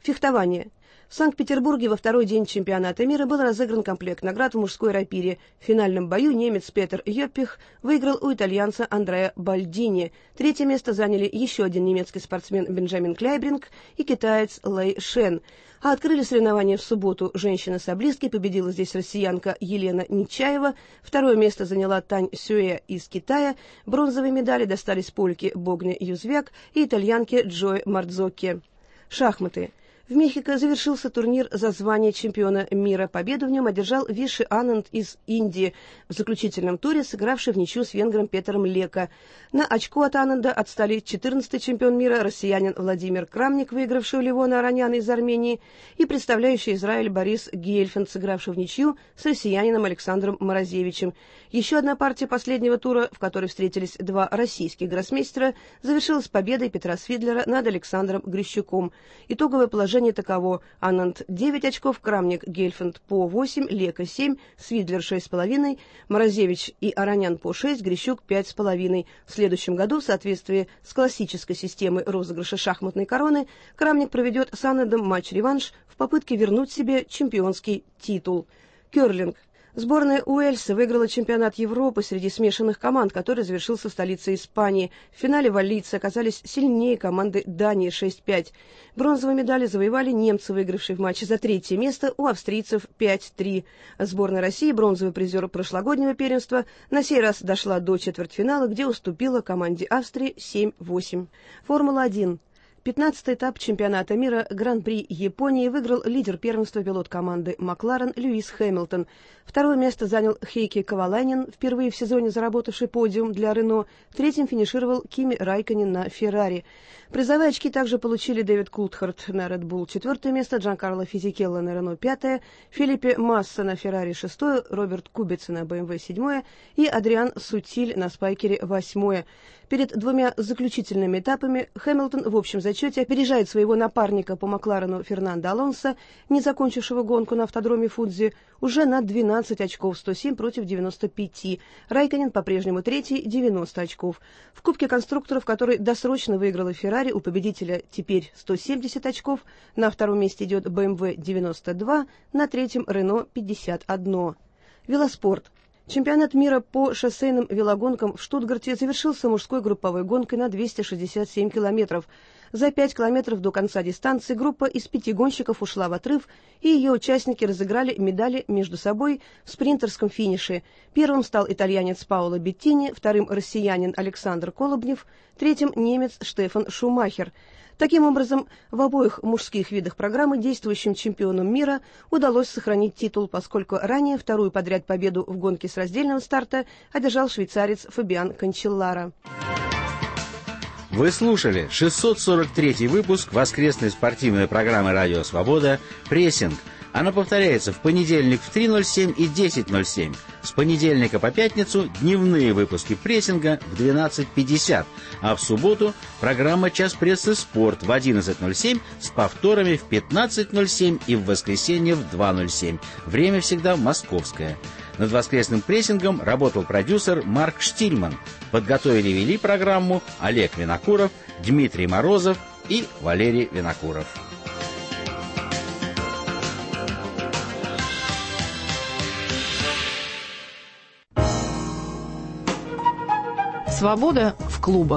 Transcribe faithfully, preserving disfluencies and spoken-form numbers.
Фехтование. В Санкт-Петербурге во второй день чемпионата мира был разыгран комплект наград в мужской рапире. В финальном бою немец Петер Йоппих выиграл у итальянца Андреа Бальдини. Третье место заняли еще один немецкий спортсмен Бенджамин Кляйбринг и китаец Лэй Шен. А открыли соревнования в субботу. Женщина-саблистки победила здесь россиянка Елена Нечаева. Второе место заняла Тань Сюэ из Китая. Бронзовые медали достались польке Богне Юзвяк и итальянке Джое Мардзоке. Шахматы. В Мехико завершился турнир за звание чемпиона мира. Победу в нем одержал Виши Ананд из Индии, в заключительном туре сыгравший в ничью с венгром Петером Леко. На очко от Ананда отстали четырнадцатый чемпион мира россиянин Владимир Крамник, выигравший у Левона Ароняна из Армении, и представляющий Израиль Борис Гельфанд, сыгравший в ничью с россиянином Александром Морозевичем. Еще одна партия последнего тура, в которой встретились два российских гроссмейстера, завершилась победой Петра Свидлера над Александром Грищуком. Итоговое положение таково: Ананд девять очков, Крамник, Гельфанд по восемь, Леко семь, Свидлер шесть с половиной, Морозевич и Аронян по шесть, Грищук пять с половиной. В следующем году, в соответствии с классической системой розыгрыша шахматной короны, Крамник проведет с Анандом матч-реванш в попытке вернуть себе чемпионский титул. Керлинг. Сборная Уэльса выиграла чемпионат Европы среди смешанных команд, который завершился в столице Испании. В финале валлийцы оказались сильнее команды Дании шесть пять. Бронзовые медали завоевали немцы, выигравшие в матче за третье место у австрийцев пять три. Сборная России, бронзовый призер прошлогоднего первенства, на сей раз дошла до четвертьфинала, где уступила команде Австрии семь восемь. Формула один. пятнадцатый этап чемпионата мира Гран-при Японии выиграл лидер первенства пилот команды Макларен Льюис Хэмилтон. Второе место занял Хейки Ковалайнен, впервые в сезоне заработавший подиум для Рено. Третьим финишировал Кими Райконен на Феррари. Призовые очки также получили Дэвид Култхарт на Red Bull четвертое место, Джанкарло Физикелло на Рено пятое, Филиппе Масса на Феррари шестое, Роберт Кубица на бэ эм вэ седьмое и Адриан Сутиль на Спайкере восьмое. Перед двумя заключительными этапами Хэмилтон в общем зачете опережает своего напарника по Макларену Фернандо Алонсо, не закончившего гонку на автодроме Фудзи, уже на двенадцать очков, сто семь против девяноста пяти. Райконен по-прежнему третий, девяносто очков. В Кубке конструкторов, который досрочно выиграла Феррари, у победителя теперь сто семьдесят очков, на втором месте идет бэ эм вэ девяносто два, на третьем Рено пятьдесят один. Велоспорт. Чемпионат мира по шоссейным велогонкам в Штутгарте завершился мужской групповой гонкой на двести шестьдесят семь километров. За пять километров до конца дистанции группа из пяти гонщиков ушла в отрыв, и ее участники разыграли медали между собой в спринтерском финише. Первым стал итальянец Паоло Беттини, вторым россиянин Александр Колобнев, третьим немец Штефан Шумахер. Таким образом, в обоих мужских видах программы действующим чемпионам мира удалось сохранить титул, поскольку ранее вторую подряд победу в гонке с раздельного старта одержал швейцарец Фабиан Канчеллара. Вы слушали шестьсот сорок третий выпуск воскресной спортивной программы «Радио Свобода» «Прессинг». Она повторяется в понедельник в три ноль семь и десять ноль семь. С понедельника по пятницу дневные выпуски прессинга в двенадцать пятьдесят, а в субботу программа «Час прессы спорт» в одиннадцать ноль семь с повторами в пятнадцать ноль семь и в воскресенье в два ноль семь. Время всегда московское. Над воскресным прессингом работал продюсер Марк Штильман. Подготовили и вели программу Олег Винокуров, Дмитрий Морозов и Валерий Винокуров. Свобода в клубах.